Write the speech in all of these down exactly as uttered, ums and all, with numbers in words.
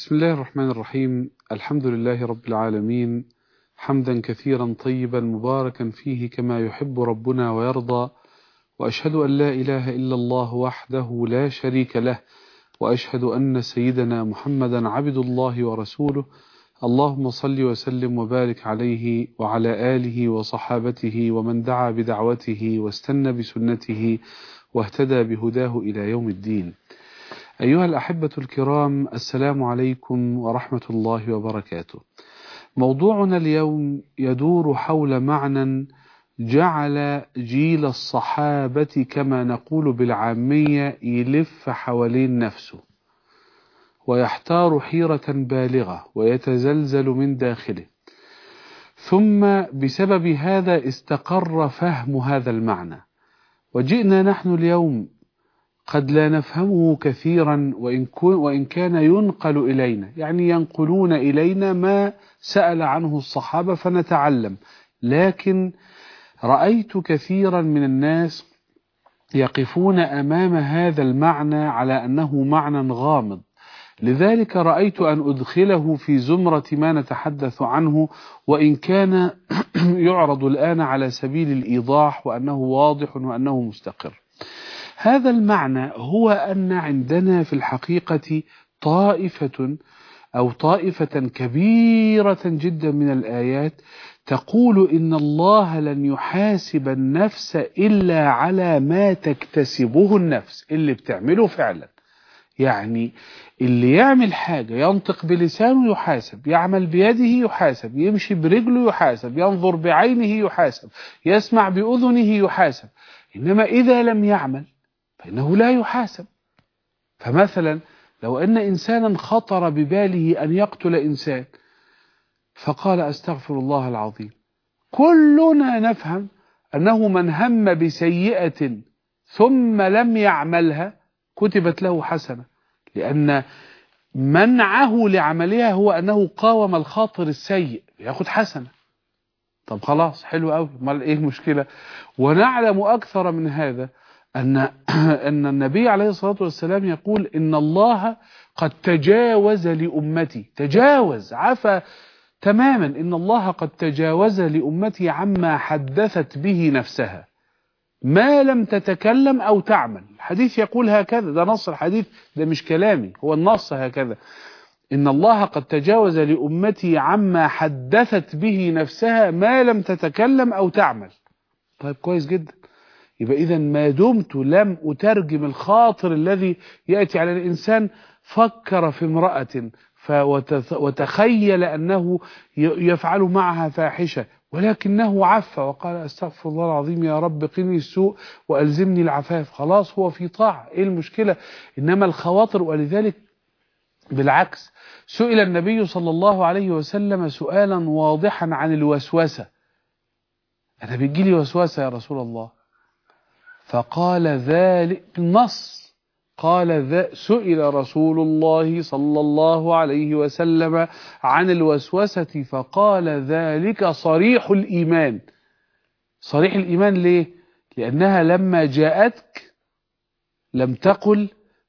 بسم الله الرحمن الرحيم. الحمد لله رب العالمين، حمدا كثيرا طيبا مباركا فيه كما يحب ربنا ويرضى، وأشهد أن لا إله إلا الله وحده لا شريك له، وأشهد أن سيدنا محمدا عبد الله ورسوله. اللهم صل وسلم وبارك عليه وعلى آله وصحابته ومن دعا بدعوته واستنى بسنته واهتدى بهداه إلى يوم الدين. أيها الأحبة الكرام، السلام عليكم ورحمة الله وبركاته. موضوعنا اليوم يدور حول معنى جعل جيل الصحابة كما نقول بالعامية يلف حوالين نفسه ويحتار حيرة بالغة ويتزلزل من داخله، ثم بسبب هذا استقر فهم هذا المعنى، وجئنا نحن اليوم قد لا نفهمه كثيرا وإن, وإن كان ينقل إلينا، يعني ينقلون إلينا ما سأل عنه الصحابة فنتعلم، لكن رأيت كثيرا من الناس يقفون أمام هذا المعنى على أنه معنى غامض، لذلك رأيت أن أدخله في زمرة ما نتحدث عنه، وإن كان يعرض الآن على سبيل الإيضاح وأنه واضح وأنه مستقر. هذا المعنى هو أن عندنا في الحقيقة طائفة أو طائفة كبيرة جدا من الآيات تقول إن الله لن يحاسب النفس إلا على ما تكتسبه النفس، اللي بتعمله فعلا. يعني اللي يعمل حاجة ينطق بلسانه يحاسب، يعمل بيده يحاسب، يمشي برجله يحاسب، ينظر بعينه يحاسب، يسمع بأذنه يحاسب، إنما إذا لم يعمل فإنه لا يحاسب. فمثلا لو أن إنسانا خطر بباله أن يقتل إنسان فقال أستغفر الله العظيم، كلنا نفهم أنه من هم بسيئة ثم لم يعملها كتبت له حسنة، لأن منعه لعملها هو أنه قاوم الخاطر السيء يأخذ حسنة. طب خلاص، حلو قوي، ما إيه المشكلة؟ ونعلم أكثر من هذا أن أن النبي عليه الصلاة والسلام يقول إن الله قد تجاوز لأمتي، تجاوز عفى تماما، إن الله قد تجاوز لأمتي عما حدثت به نفسها ما لم تتكلم أو تعمل. الحديث يقول هكذا، ده نص الحديث، ده مش كلامي، هو النص هكذا، إن الله قد تجاوز لأمتي عما حدثت به نفسها ما لم تتكلم أو تعمل. طيب كويس جدا، يبقى إذا ما دمت لم أترجم الخاطر الذي يأتي على الإنسان، فكر في امرأة وتخيل أنه يفعل معها فاحشة ولكنه عفى وقال أستغفر الله العظيم يا رب قني السوء وألزمني العفاف، خلاص هو في طاعة، إيه المشكلة؟ إنما الخواطر. ولذلك بالعكس سئل النبي صلى الله عليه وسلم سؤالا واضحا عن الوسوسة، أنا بيجيلي وسوسة يا رسول الله، فقال ذلك النص، قال ذا سئل رسول الله صلى الله عليه وسلم عن الوسوسة فقال ذلك صريح الإيمان. صريح الإيمان ليه؟ لأنها لما جاءتك لم تقل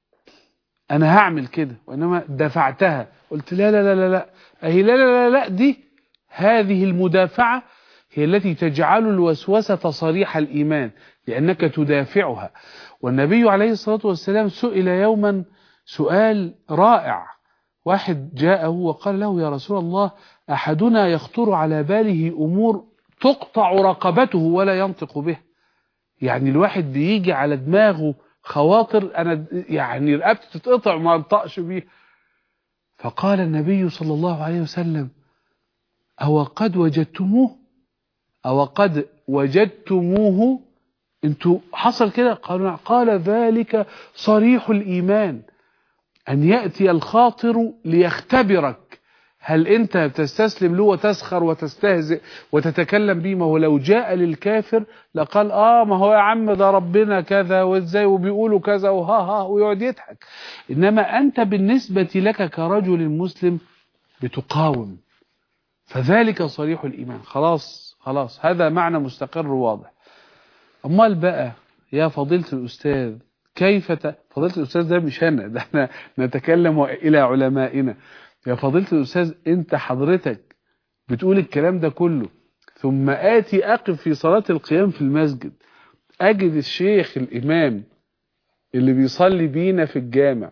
أنا هعمل كده، وإنما دفعتها، قلت لا لا لا لا لا أهي لا لا لا لا دي، هذه المدافعة هي التي تجعل الوسوسة صريح الإيمان، لأنك تدافعها. والنبي عليه الصلاة والسلام سئل يوما سؤال رائع، واحد جاءه وقال له يا رسول الله أحدنا يخطر على باله أمور تقطع رقبته ولا ينطق به، يعني الواحد بيجي على دماغه خواطر أنا يعني رقبتي تتقطع وما انطقش بيه. فقال النبي صلى الله عليه وسلم أو قد وجدتموه أو قد وجدتموه انتوا حصل كده؟ قالوا قال ذلك صريح الإيمان، أن يأتي الخاطر ليختبرك هل أنت بتستسلم له وتسخر وتستهزئ وتتكلم به. ما هو لو جاء للكافر لقال آه ما هو يا عم ده ربنا كذا وإزاي وبيقولوا كذا وها ها ويقعد يضحك، إنما أنت بالنسبة لك كرجل مسلم بتقاوم، فذلك صريح الإيمان. خلاص خلاص هذا معنى مستقر واضح. أمال بقى يا فضيلة الأستاذ كيف ت... فضيلة الأستاذ ده مش أنا، ده احنا نتكلم إلى علمائنا. يا فضيلة الأستاذ أنت حضرتك بتقول الكلام ده كله، ثم آتي أقف في صلاة القيام في المسجد أجد الشيخ الإمام اللي بيصلي بينا في الجامع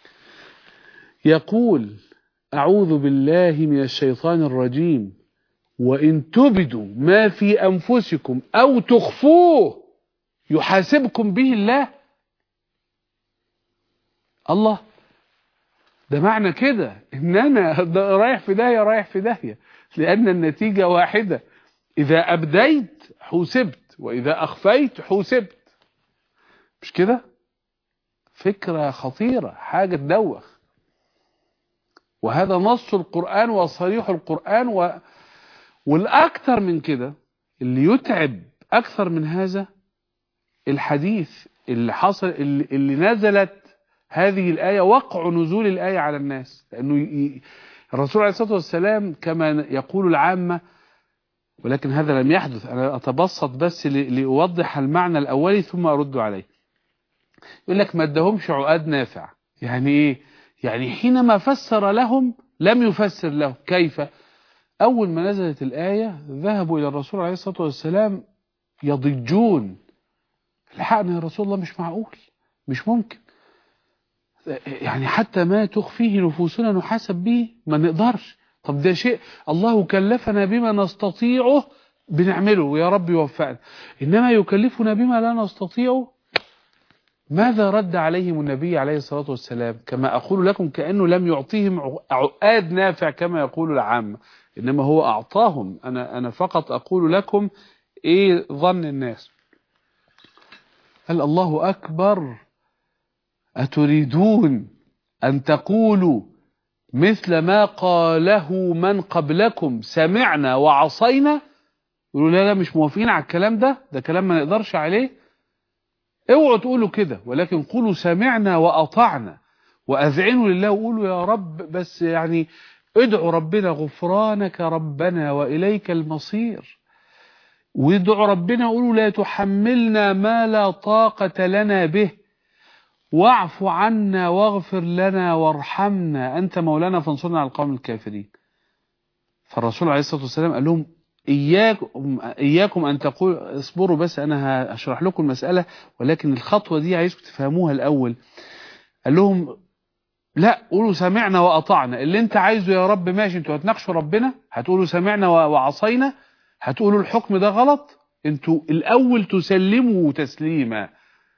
يقول أعوذ بالله من الشيطان الرجيم وإن تبدوا ما في أنفسكم أو تخفوه يحاسبكم به الله. الله، ده معنى كده إن أنا رايح في داهية رايح في داهية، لأن النتيجة واحدة، إذا أبديت حوسبت وإذا أخفيت حوسبت. مش كده؟ فكرة خطيرة، حاجة تدوخ. وهذا نص القرآن وصريح القرآن. و... والأكثر من كده، اللي يتعب أكثر من هذا الحديث اللي حصل، اللي, اللي نزلت هذه الآية، وقع نزول الآية على الناس. لأنه ي... الرسول عليه الصلاة والسلام كما يقول العامة، ولكن هذا لم يحدث، أنا أتبسط بس لأوضح المعنى الأولي ثم أرد عليه. يقول لك ما ادهمش عقاد نافع. يعني إيه؟ يعني حينما فسر لهم لم يفسر لهم. كيف؟ أول ما نزلت الآية ذهبوا إلى الرسول عليه الصلاة والسلام يضجون، الحقنا يا رسول الله، مش معقول، مش ممكن، يعني حتى ما تخفيه نفوسنا نحاسب به، ما نقدرش. طب ده شيء الله كلفنا بما نستطيعه بنعمله ويا رب يوفقنا، إنما يكلفنا بما لا نستطيعه. ماذا رد عليهم النبي عليه الصلاة والسلام؟ كما أقول لكم كأنه لم يعطيهم عقاد نافع كما يقول العامة، إنما هو أعطاهم. أنا أنا فقط أقول لكم إيه ظن الناس. قال الله أكبر، أتريدون أن تقولوا مثل ما قاله من قبلكم سمعنا وعصينا؟ يقولوا لا لا مش موافقين على الكلام ده، ده كلام ما نقدرش عليه. اوعوا تقولوا كده، ولكن قولوا سمعنا وأطعنا، وأذعنوا لله وقولوا يا رب، بس يعني ادعوا ربنا غفرانك ربنا وإليك المصير، وادعوا ربنا قولوا لا تحملنا ما لا طاقة لنا به، واعف عنا واغفر لنا وارحمنا أنت مولانا فانصرنا على القوم الكافرين. فالرسول عليه الصلاة والسلام قال لهم إياكم, إياكم أن تقول، اصبروا بس أنا هشرح لكم المسألة، ولكن الخطوة دي عايزكم تفهموها الأول. قال لهم لا، قولوا سمعنا وأطعنا، اللي انت عايزه يا رب ماشي، انتوا هتناقشوا ربنا، هتقولوا سمعنا وعصينا، هتقولوا الحكم ده غلط، انتوا الأول تسلموا تسليما،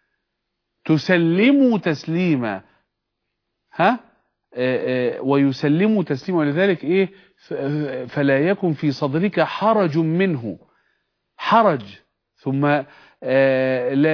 تسلموا تسليما، ها آآ آآ ويسلموا تسليما. ولذلك ايه؟ فلا يكن في صدرك حرج منه، حرج. ثم لا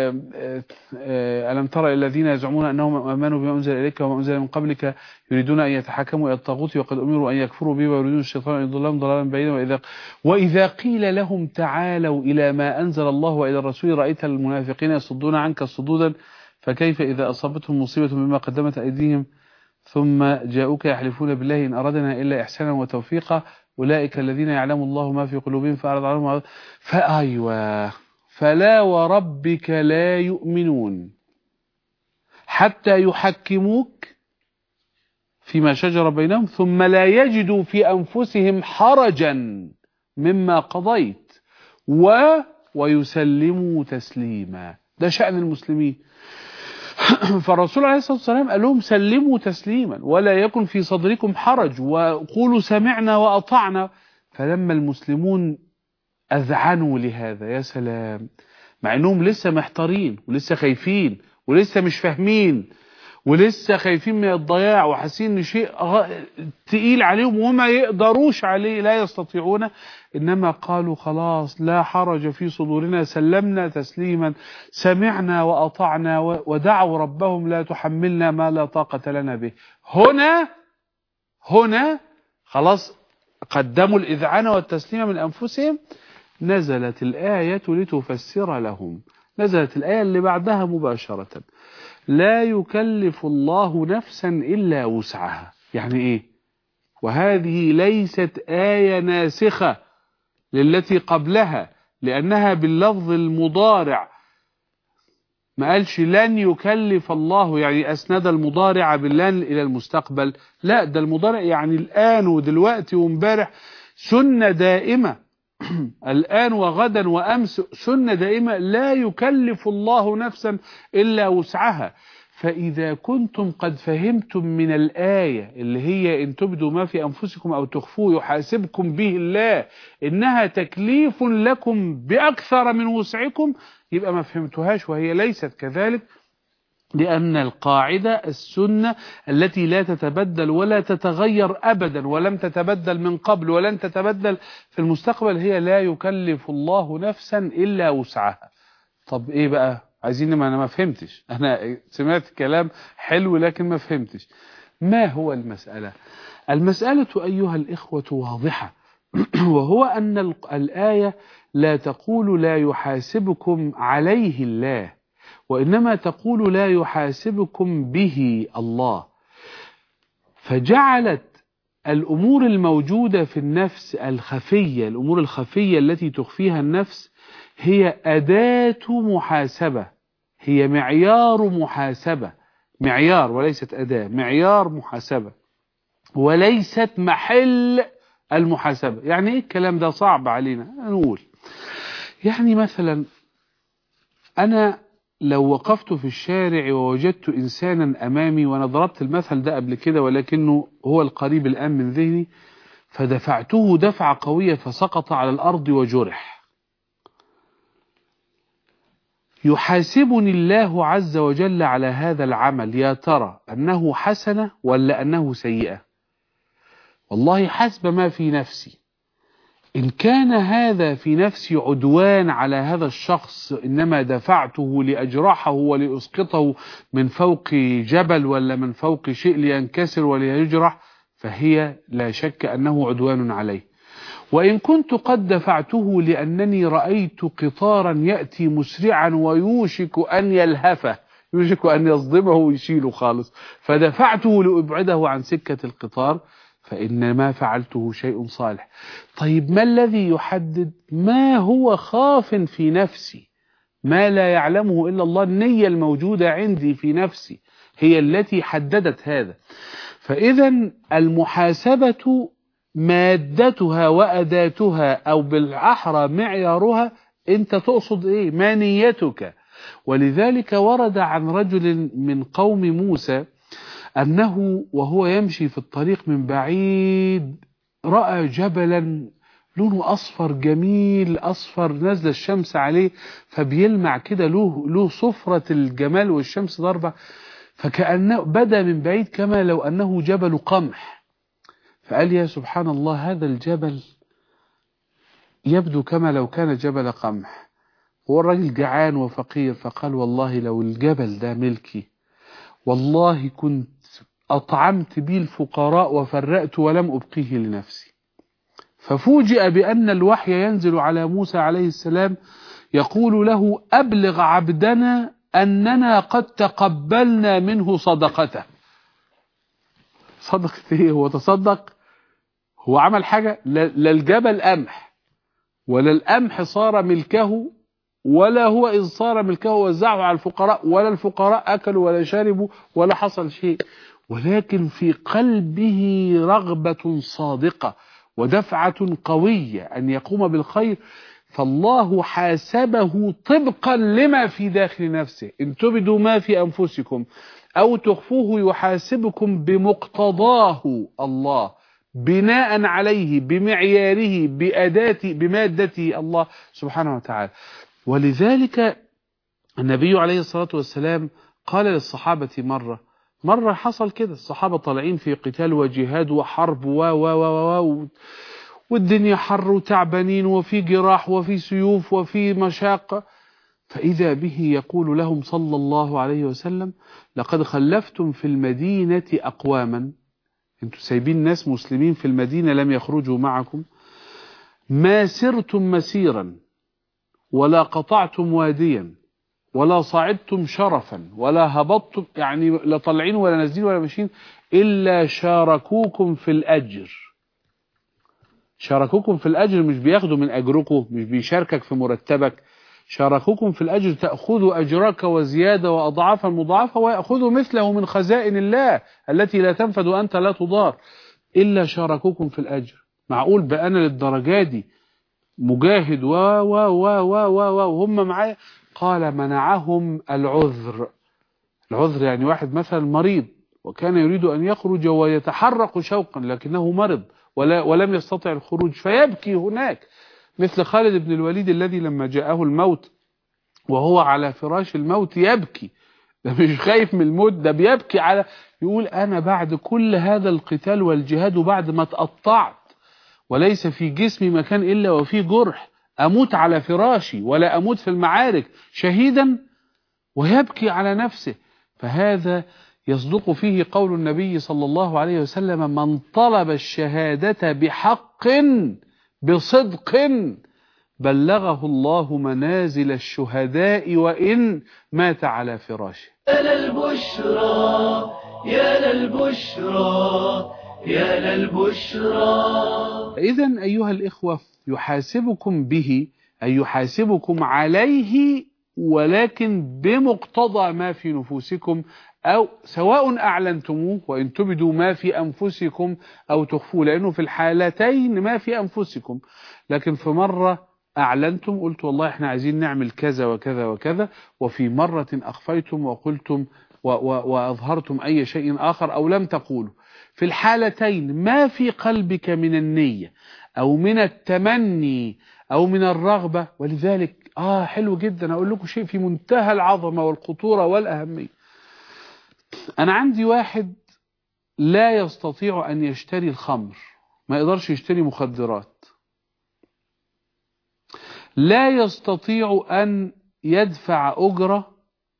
ألم ترى الذين يزعمون أنهم آمنوا بما أنزل إليك وما أنزل من قبلك يريدون أن يتحكموا إلى الطاغوت وقد أمروا أن يكفروا به ويريدون الشيطان أن يضلهم ضلالا بعيدا. وإذا وإذا قيل لهم تعالوا إلى ما أنزل الله وإلى الرسول رأيت المنافقين يصدون عنك صدودا فكيف إذا أصابتهم مصيبة بما قدمت أيديهم ثم جاءوك يحلفون بالله إن أردنا إلا إحسانا وتوفيقا أولئك الذين يعلم الله ما في قلوبهم فأعرض عنهم. فأيوه، فلا وربك لا يؤمنون حتى يحكموك فيما شجر بينهم ثم لا يجدوا في أنفسهم حرجا مما قضيت و ويسلموا تسليما. ده شأن المسلمين. فالرسول عليه الصلاة والسلام قال لهم سلموا تسليما ولا يكن في صدركم حرج وقولوا سمعنا وأطعنا. فلما المسلمون أذعنوا لهذا، يا سلام، مع أنهم لسه محتارين ولسه خايفين ولسه مش فاهمين ولسه خايفين من الضياع وحاسين ان شيء تقيل عليهم وما يقدروش عليه، لا يستطيعونه، انما قالوا خلاص لا حرج في صدورنا، سلمنا تسليما، سمعنا واطعنا، ودعوا ربهم لا تحملنا ما لا طاقة لنا به. هنا هنا خلاص قدموا الإذعان والتسليم من أنفسهم، نزلت الآية لتفسر لهم. نزلت الآية اللي بعدها مباشرة: لا يكلف الله نفسا إلا وسعها. يعني إيه؟ وهذه ليست آية ناسخة للتي قبلها، لأنها باللفظ المضارع ما قالش لن يكلف الله يعني أسند المضارع باللن إلى المستقبل، لا ده المضارع يعني الآن ودلوقتي وامبارح، سنة دائمة الآن وغدا وأمس، سنة دائمة لا يكلف الله نفسا إلا وسعها. فإذا كنتم قد فهمتم من الآية اللي هي إن تبدوا ما في أنفسكم أو تخفوه يحاسبكم به الله إنها تكليف لكم بأكثر من وسعكم، يبقى ما فهمتوهاش وهي ليست كذلك، لأن القاعدة السنة التي لا تتبدل ولا تتغير أبدا ولم تتبدل من قبل ولن تتبدل في المستقبل هي لا يكلف الله نفسا إلا وسعها. طب إيه بقى؟ عايزين، ما أنا ما فهمتش، أنا سمعت كلام حلو لكن ما فهمتش. ما هو المسألة؟ المسألة أيها الإخوة واضحة وهو أن الآية لا تقول لا يحاسبكم عليه الله، وإنما تقول لا يحاسبكم به الله، فجعلت الأمور الموجودة في النفس الخفية، الأمور الخفية التي تخفيها النفس هي أداة محاسبة، هي معيار محاسبة، معيار وليست أداة، معيار محاسبة وليست محل المحاسبة. يعني إيه الكلام ده؟ صعب علينا نقول. يعني مثلا أنا لو وقفت في الشارع ووجدت إنسانا أمامي، وأنا ضربت المثل ده قبل كده ولكنه هو القريب الآن من ذهني، فدفعته دفعة قوية فسقط على الأرض وجرح، يحاسبني الله عز وجل على هذا العمل، يا ترى أنه حسنة ولا أنه سيئة؟ والله حسب ما في نفسي، إن كان هذا في نفسي عدوان على هذا الشخص، إنما دفعته لأجرحه ولأسقطه من فوق جبل ولا من فوق شيء لينكسر وليجرح، فهي لا شك أنه عدوان عليه. وإن كنت قد دفعته لأنني رأيت قطارا يأتي مسرعا ويوشك أن يلهفه، يوشك أن يصدمه ويشيله خالص، فدفعته لأبعده عن سكة القطار، فإن ما فعلته شيء صالح. طيب ما الذي يحدد ما هو خاف في نفسي، ما لا يعلمه إلا الله؟ النية الموجودة عندي في نفسي هي التي حددت هذا. فإذا المحاسبة مادتها وأداتها، أو بالأحرى معيارها، أنت تقصد إيه؟ ما نيتك؟ ولذلك ورد عن رجل من قوم موسى أنه وهو يمشي في الطريق من بعيد رأى جبلا لونه أصفر جميل، أصفر نزل الشمس عليه فبيلمع كده، له له صفرة الجمال والشمس ضربة، فكأنه بدا من بعيد كما لو أنه جبل قمح. فقال يا سبحان الله، هذا الجبل يبدو كما لو كان جبل قمح. هو الرجل جعان وفقير، فقال والله لو الجبل ده ملكي والله كنت أطعمت به الفقراء وفرأت ولم أبقيه لنفسي. ففوجئ بأن الوحي ينزل على موسى عليه السلام يقول له أبلغ عبدنا أننا قد تقبلنا منه صدقته. صدقة إيه؟ هو تصدق؟ هو عمل حاجة؟ لا الجبل قمح ولا القمح صار ملكه، ولا هو إذ صار ملكه وزعه على الفقراء، ولا الفقراء أكلوا ولا شربوا ولا حصل شيء، ولكن في قلبه رغبة صادقة ودفعة قوية أن يقوم بالخير، فالله حاسبه طبقا لما في داخل نفسه. إن تبدوا ما في أنفسكم أو تخفوه يحاسبكم بمقتضاه الله، بناء عليه بمعياره بأداته بمادته الله سبحانه وتعالى. ولذلك النبي عليه الصلاة والسلام قال للصحابة مرة مرة حصل كده، الصحابة طالعين في قتال وجهاد وحرب و و و و والدنيا حر وتعبانين وفي جراح وفي سيوف وفي مشاق، فإذا به يقول لهم صلى الله عليه وسلم لقد خلفتم في المدينة أقواما، انتوا سايبين ناس مسلمين في المدينة لم يخرجوا معكم، ما سرتم مسيرا ولا قطعتم واديا ولا صعدتم شرفا ولا هبطتم، يعني لا طالعين ولا نازلين ولا ماشيين، إلا شاركوكم في الأجر. شاركوكم في الأجر، مش بياخدوا من أجركم، مش بيشاركك في مرتبك، شاركوكم في الأجر تأخذوا أجرك وزيادة وأضعافا مضاعفة، ويأخذوا مثله من خزائن الله التي لا تنفد وأنت لا تضار، إلا شاركوكم في الأجر. معقول بقى أنا للدرجة دي مجاهد و و و و و وهم معايا؟ قال منعهم العذر. العذر يعني واحد مثلا مريض وكان يريد أن يخرج ويتحرق شوقا لكنه مرض ولا ولم يستطع الخروج فيبكي هناك، مثل خالد بن الوليد الذي لما جاءه الموت وهو على فراش الموت يبكي، ده مش خايف من الموت، ده بيبكي على، يقول أنا بعد كل هذا القتال والجهاد وبعد ما اتقطعت وليس في جسمي مكان إلا وفيه جرح، أموت على فراشي ولا أموت في المعارك شهيدا، ويبكي على نفسه. فهذا يصدق فيه قول النبي صلى الله عليه وسلم: من طلب الشهادة بحق بصدق بلغه الله منازل الشهداء وإن مات على فراشه. يا للبشرى يا للبشرى يا للبشرى. إذن أيها الإخوة يحاسبكم به أي يحاسبكم عليه، ولكن بمقتضى ما في نفوسكم، أو سواء أعلنتموه وإن تبدوا ما في أنفسكم أو تخفوه، لأنه في الحالتين ما في أنفسكم. لكن في مرة أعلنتم قلت والله إحنا عايزين نعمل كذا وكذا وكذا، وفي مرة أخفيتم وقلتم وأظهرتم أي شيء آخر أو لم تقولوا. في الحالتين ما في قلبك من النية أو من التمني أو من الرغبة. ولذلك آه حلو جدا أقول لكم شيء في منتهى العظمة والخطورة والأهمية. أنا عندي واحد لا يستطيع أن يشتري الخمر، ما يقدرش يشتري مخدرات، لا يستطيع أن يدفع أجرة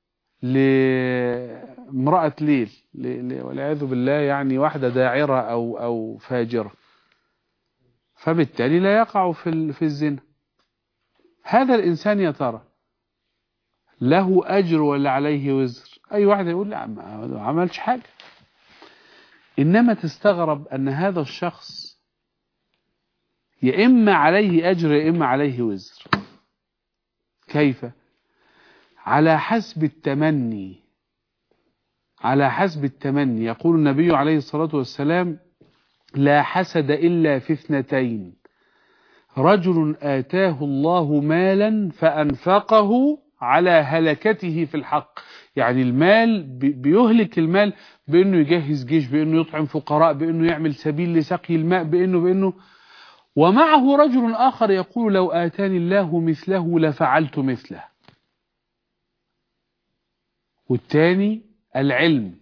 لامرأة ليل والعياذ بالله، يعني واحدة داعرة أو أو فاجرة، فبالتالي لا يقع في في الزنا. هذا الإنسان يا ترى له أجر ولا عليه وزر؟ أي واحد يقول لا ما عملش حاجة. إنما تستغرب أن هذا الشخص يا إما عليه أجر يا إما عليه وزر. كيف؟ على حسب التمني، على حسب التمني. يقول النبي عليه الصلاة والسلام: لا حسد إلا في اثنتين: رجل آتاه الله مالا فأنفقه على هلكته في الحق. يعني المال بيهلك المال بأنه يجهز جيش، بأنه يطعم فقراء، بأنه يعمل سبيل لسقي الماء، بأنه بأنه ومعه رجل آخر يقول: لو آتاني الله مثله لفعلت مثله. والثاني العلم.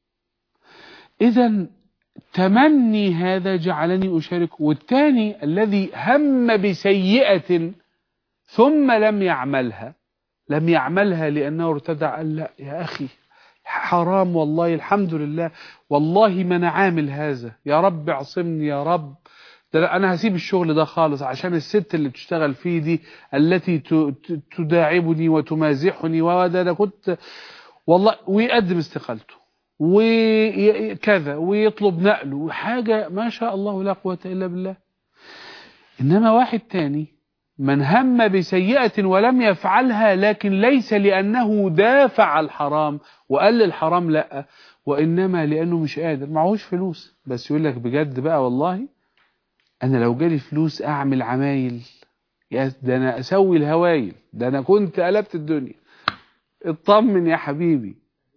إذن تمني هذا جعلني أشارك. والثاني الذي هم بسيئة ثم لم يعملها، لم يعملها لأنه ارتدع، قال لا يا أخي حرام والله، الحمد لله والله ما أنا عامل هذا، يا رب اعصمني يا رب، ده أنا هسيب الشغل ده خالص عشان الست اللي بتشتغل فيه دي التي تداعبني وتمازحني، وده أنا كنت والله، ويقدم استقالته وكذا ويطلب نقله، حاجة ما شاء الله لا قوة إلا بالله. إنما واحد تاني من هم بسيئة ولم يفعلها، لكن ليس لأنه دافع الحرام وقال للحرام لا، وإنما لأنه مش قادر، معهوش فلوس. بس يقول لك بجد بقى والله أنا لو جالي فلوس أعمل عمايل، يا ده أنا أسوي الهوايل، ده أنا كنت قلبت الدنيا. اطمن يا حبيبي،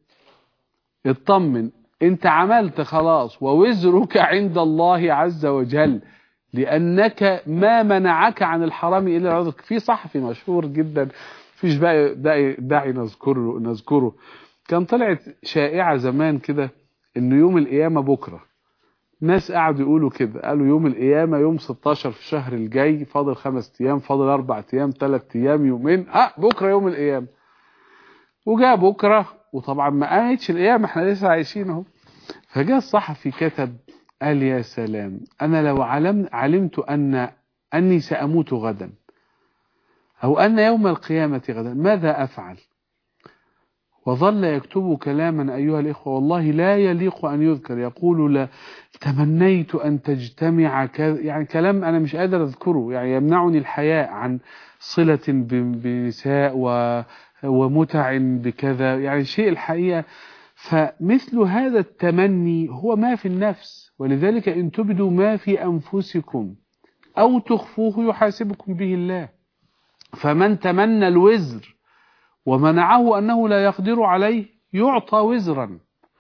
اطمن، انت عملت خلاص، ووزرك عند الله عز وجل، لأنك ما منعك عن الحرام إلا عذرك. في صحفي مشهور جدا فيش بقى داعي, داعي نذكره نذكره كان طلعت شائعة زمان كده إنه يوم القيامة بكرة. ناس قعدوا يقولوا كده، قالوا يوم القيامة يوم ستاشر في الشهر الجاي، فاضل خمس أيام، فاضل أربع أيام، ثلاث أيام، يومين، اه بكرة يوم القيامة. وجاء بكرة وطبعا ما قامتش القيامة، احنا لسه عايشين اهو. فجاء الصحفي كتب قال يا سلام، أنا لو علم علمت أن أني سأموت غدا أو أن يوم القيامة غدا ماذا أفعل؟ وظل يكتب كلاما أيها الإخوة والله لا يليق أن يذكر. يقول لا تمنيت أن تجتمع كذا، يعني كلام أنا مش قادر أذكره، يعني يمنعني الحياء عن صلة بنساء ومتع بكذا، يعني شيء الحقيقة. فمثل هذا التمني هو ما في النفس، ولذلك إن تبدوا ما في أنفسكم أو تخفوه يحاسبكم به الله. فمن تمنى الوزر ومنعه أنه لا يقدر عليه يعطى وزرا.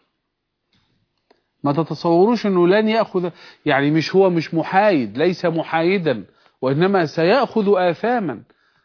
ما تتصوروش أنه لن يأخذ، يعني مش هو مش محايد، ليس محايدا، وإنما سيأخذ آثاما.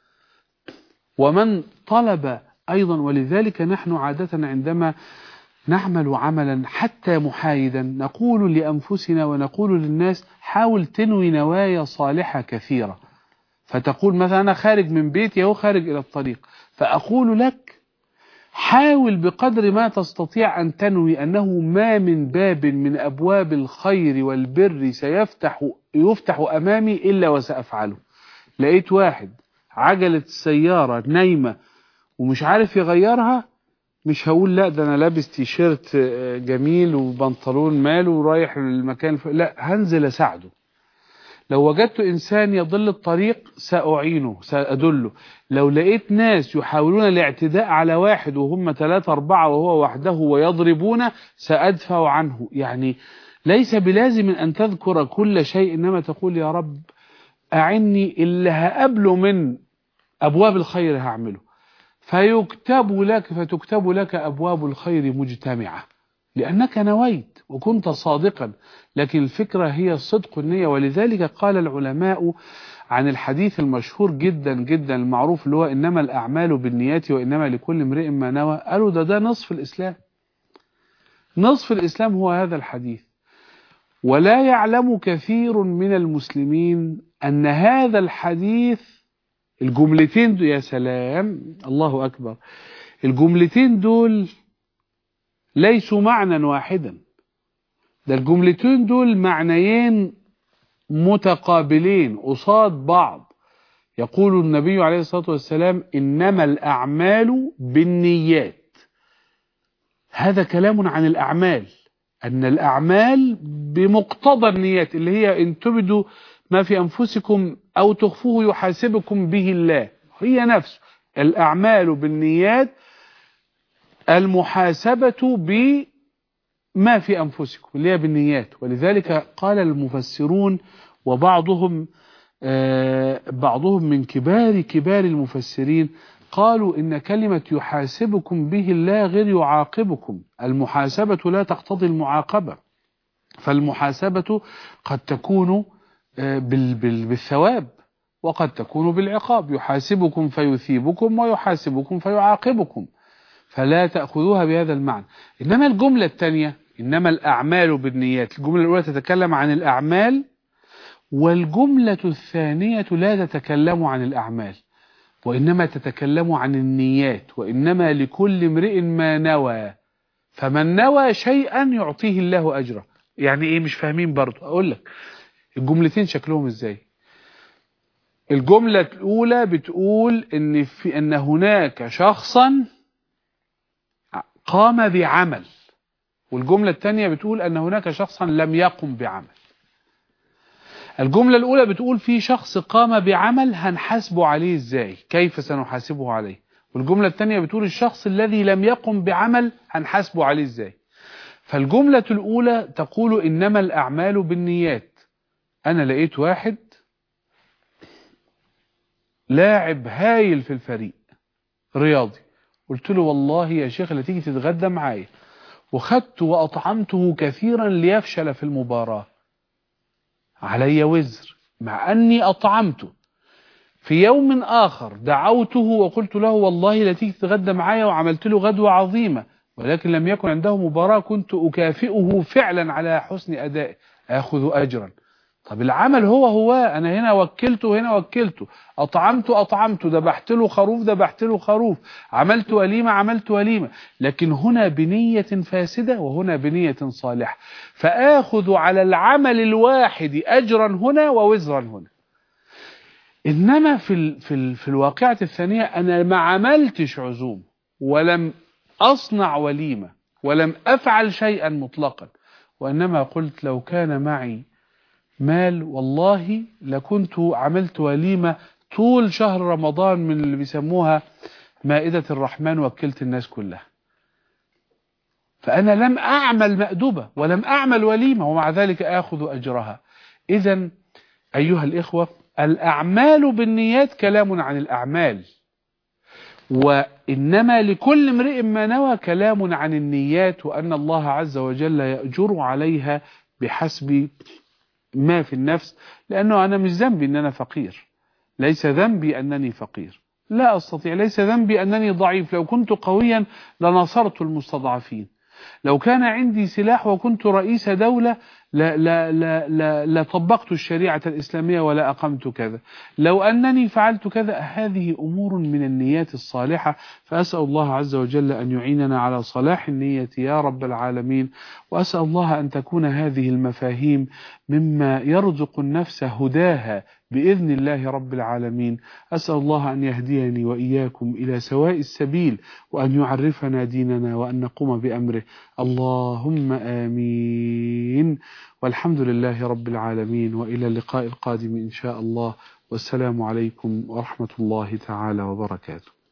ومن طلب أيضا، ولذلك نحن عادة عندما نعمل عملا حتى محايدا نقول لأنفسنا ونقول للناس حاول تنوي نوايا صالحة كثيرة. فتقول مثلا أنا خارج من بيتي أو خارج إلى الطريق، فأقول لك حاول بقدر ما تستطيع أن تنوي أنه ما من باب من أبواب الخير والبر سيفتح يفتح أمامي إلا وسأفعله. لقيت واحد عجلة السيارة نايمة ومش عارف يغيرها، مش هقول لا ده أنا لابس تيشيرت جميل وبنطلون ماله ورايح المكان، لا هنزل أساعده. لو وجدت إنسان يضل الطريق سأعينه سأدله. لو لقيت ناس يحاولون الاعتداء على واحد وهم ثلاثة أربعة وهو وحده ويضربون سأدفع عنه. يعني ليس بلازم أن تذكر كل شيء، إنما تقول يا رب أعني اللي هقابله من أبواب الخير هعمله، فيكتب لك فتكتب لك أبواب الخير مجتمعة لأنك نويت وكنت صادقا. لكن الفكرة هي صدق النية. ولذلك قال العلماء عن الحديث المشهور جدا جدا المعروف اللي هو إنما الأعمال بالنيات وإنما لكل امرئ ما نوى، قالوا ده ده نصف الإسلام. نصف الإسلام هو هذا الحديث. ولا يعلم كثير من المسلمين أن هذا الحديث الجملتين دول، يا سلام الله أكبر، الجملتين دول ليسوا معنى واحدا، ده الجملتين دول معنيين متقابلين قصاد بعض. يقول النبي عليه الصلاة والسلام إنما الأعمال بالنيات، هذا كلام عن الأعمال، أن الأعمال بمقتضى النيات اللي هي إن تبدوا ما في أنفسكم أو تخفوه يحاسبكم به الله، هي نفس الأعمال بالنيات المحاسبة بما في أنفسكم اللي هي بالنيات. ولذلك قال المفسرون وبعضهم آه بعضهم من كبار كبار المفسرين قالوا إن كلمة يحاسبكم به الله غير يعاقبكم. المحاسبة لا تقتضي المعاقبة، فالمحاسبة قد تكون آه بالثواب وقد تكون بالعقاب، يحاسبكم فيثيبكم ويحاسبكم فيعاقبكم، فلا تأخذوها بهذا المعنى. إنما الجملة الثانية إنما الأعمال بالنيات، الجملة الأولى تتكلم عن الأعمال، والجملة الثانية لا تتكلم عن الأعمال وإنما تتكلم عن النيات. وإنما لكل امرئ ما نوى، فمن نوى شيئا يعطيه الله أجره. يعني إيه؟ مش فاهمين برضو. أقول لك الجملتين شكلهم إزاي. الجملة الأولى بتقول إن في أن هناك شخصا قام بعمل، والجملة الثانية بتقول أن هناك شخصا لم يقم بعمل. الجملة الأولى بتقول في شخص قام بعمل هنحاسبه عليه إزاي، كيف سنحاسبه عليه. والجملة الثانية بتقول الشخص الذي لم يقم بعمل هنحاسبه عليه إزاي. فالجملة الأولى تقول إنما الأعمال بالنيات. أنا لقيت واحد لاعب هايل في الفريق رياضي، قلت له والله يا شيخ لا تيجي تتغدى معايا، وخدته وأطعمته كثيرا ليفشل في المباراة، علي وزر مع أني أطعمته. في يوم آخر دعوته وقلت له والله لا تيجي تتغدى معايا، وعملت له غدوة عظيمة، ولكن لم يكن عنده مباراة، كنت أكافئه فعلا على حسن أداء، أخذ أجرا. طب العمل هو هو، أنا هنا وكلته هنا وكلته، أطعمته أطعمته، ذبحت له خروف ذبحت له خروف، عملت وليمة عملت وليمة، لكن هنا بنية فاسدة وهنا بنية صالحة، فآخذ على العمل الواحد أجرا هنا ووزرا هنا. إنما في ال في ال في الواقعة الثانية أنا ما عملتش عزوم ولم أصنع وليمة ولم أفعل شيئا مطلقا، وإنما قلت لو كان معي مال والله لكنت عملت وليمة طول شهر رمضان من اللي بيسموها مائدة الرحمن وكلت الناس كلها. فأنا لم أعمل مأدبة ولم أعمل وليمة ومع ذلك آخذ أجرها. إذن أيها الإخوة، الأعمال بالنيات كلام عن الأعمال، وإنما لكل امرئ ما نوى كلام عن النيات، وأن الله عز وجل يأجر عليها بحسب ما في النفس. لأنه أنا مش ذنبي أن أنا فقير، ليس ذنبي أنني فقير، لا أستطيع، ليس ذنبي أنني ضعيف، لو كنت قويا لنصرت المستضعفين، لو كان عندي سلاح وكنت رئيس دولة لا لا لا لا لا طبقت الشريعة الإسلامية ولا أقمت كذا، لو أنني فعلت كذا. هذه أمور من النيات الصالحة، فأسأل الله عز وجل أن يعيننا على صلاح النية يا رب العالمين. وأسأل الله أن تكون هذه المفاهيم مما يرزق النفس هداها بإذن الله رب العالمين. أسأل الله أن يهديني وإياكم إلى سواء السبيل، وأن يعرفنا ديننا، وأن نقوم بأمره. اللهم آمين. والحمد لله رب العالمين، وإلى اللقاء القادم إن شاء الله، والسلام عليكم ورحمة الله تعالى وبركاته.